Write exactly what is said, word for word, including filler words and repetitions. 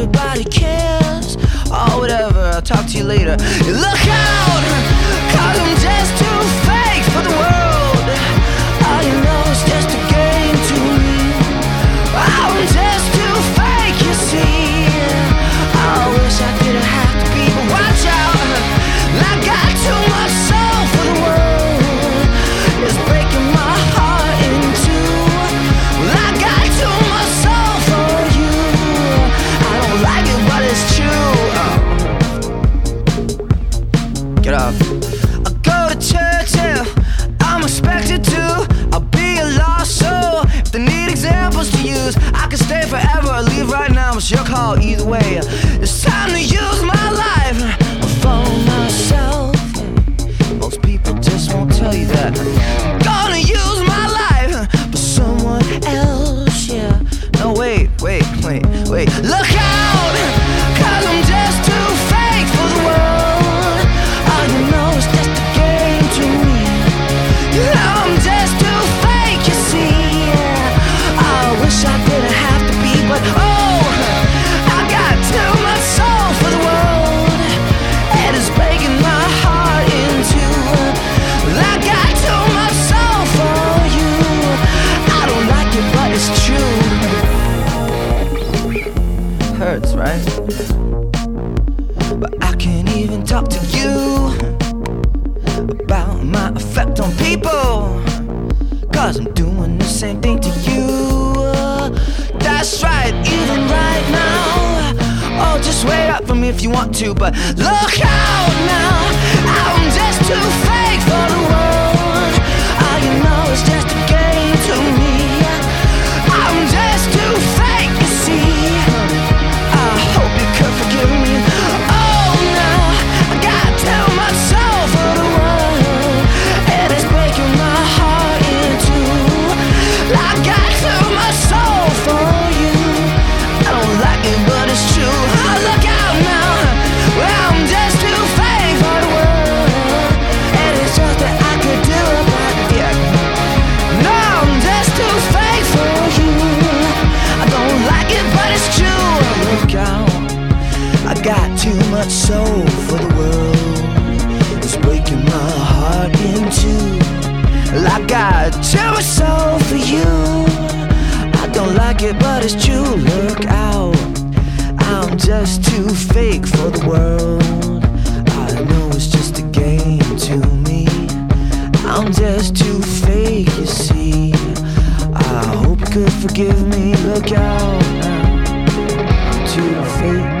everybody cares. Or whatever, I'll talk to you later. Look out, cause I'm just too fake for the world. All you know is just a game to me. I'm just too fake, you see. I wish I didn't have to be, but watch out, I got too much soul for the world. It's breaking my heart in two. Well, I got too much soul for you. I don't like it, but it's true. Oh. Get off. I go to church, yeah, I'm expected to. I'll be a lost soul. If they need examples to use, I can stay forever or leave right now. It's your call either way. It's time to use my life for myself. Most people just won't tell you that. Gonna use my life for someone else, yeah. No, wait, wait, wait, wait. Look out, cause I'm just too fake for the world. All you know is just a game to me. You know I'm just too fake, you see. I wish I didn't have to be, but oh, I got too much soul for the world. It is breaking my heart in two. Well, I got too much soul for you. I don't like it, but it's true. Hurts, right? But I can't even talk to you about my effect on people, cause I'm doing the same thing to you. That's right, even right now. Oh, just wait up for me if you want to, but look out now, I'm just too fake for the world. All you know is just a game to me. I'm just too fake, you see. I hope you could forgive me. Oh no, I got too much soul for the world. It is breaking my heart in two. I got too much soul for you. I don't like it, but it's true. Oh, look out now, well, I'm just too fake for the world. It is just that I could do about it, yeah. No, I'm just too fake for you. I don't like it, but it's true. Look out, I got too much soul for the world. It's breaking my heart in two. Well, I got too much soul for you. I don't like it, but it's true. Look out, I'm just too fake for the world. I know it's just a game to me. I'm just too fake, you see. I hope you could forgive me. Look out, I'm too fake.